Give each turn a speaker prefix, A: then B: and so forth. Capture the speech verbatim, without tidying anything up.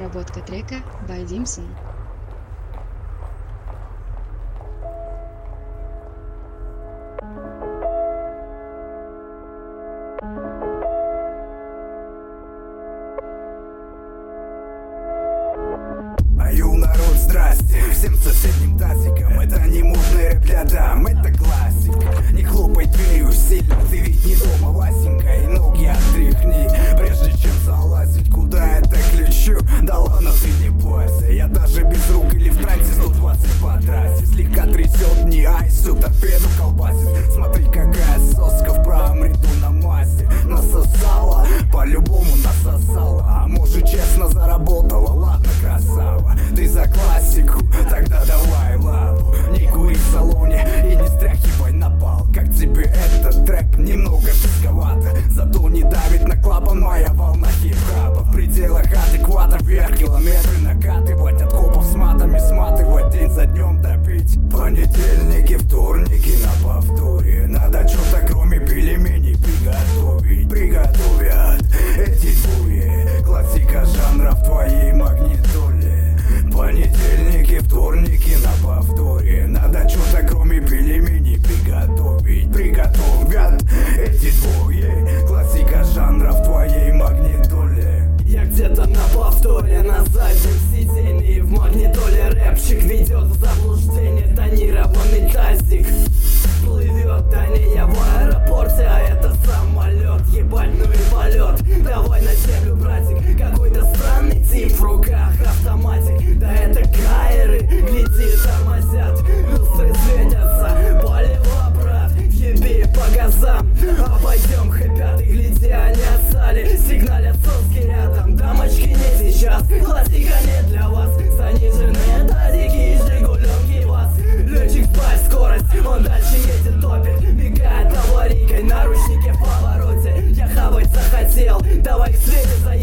A: Обработка трека by Dimson.
B: Аю, народ, здрасте, всем соседним тазиком. Это не модный рэп для дам, это классика. Не хлопай дверью сильно, ты ведь не дома, Васенька. И ноги отряхни, прежде чем залазить. Куда это ключу? Да ладно, ты не бойся. Я даже без рук или в трансе сто двадцать по трассе. Слегка трясет, не айсу, торпеду колбасит. Смотри, какая соска в правом ряду на массе. Насосала, по-любому насосала. А может, честно заработала, ладно, красава. Ты за классику, тогда давай лапу. Не кури в салоне и не стряхивай на пал. Как тебе этот трэп? Немного жестковато. Зато не давит на клапан моя волна хип-хапа. В пределах адеквата вверх километры накатывать. От копов с матами сматывать, день за днем топить. Понедельники, вторники на повторе. Надо что-то кроме пельменей приготовить. Приготовят эти двое. Классика жанра в твоей магнитоле. Понедельники, вторники на повторе. Надо что-то кроме пельменей приготовить. Приготовят эти двое. Классика жанра в твоей магнитоле.
C: Я где-то на повторе, на заднем сиденье. В магнитоле рэпчик ведет в заблуждение. Тонированный тазик плывет, да не я в аэропорте, а это самолет. Ебать, ну и полет. Давай на землю, братик. Какой-то странный тип в руках автоматик. Да это кайры, гляди, тормозят. Люстры светятся, полево, брат. Еби по газам, обойдем хэпят. И гляди, они отстали, сигналят соски рядом. Дамочки, не сейчас, классика не для вас. Заниженные тазики и жигуленки вас. Летчик сбавь скорость, он дальше едет, топит. Бегает аварийкой, наручники в повороте. Я хавать захотел, давай к свете заедем.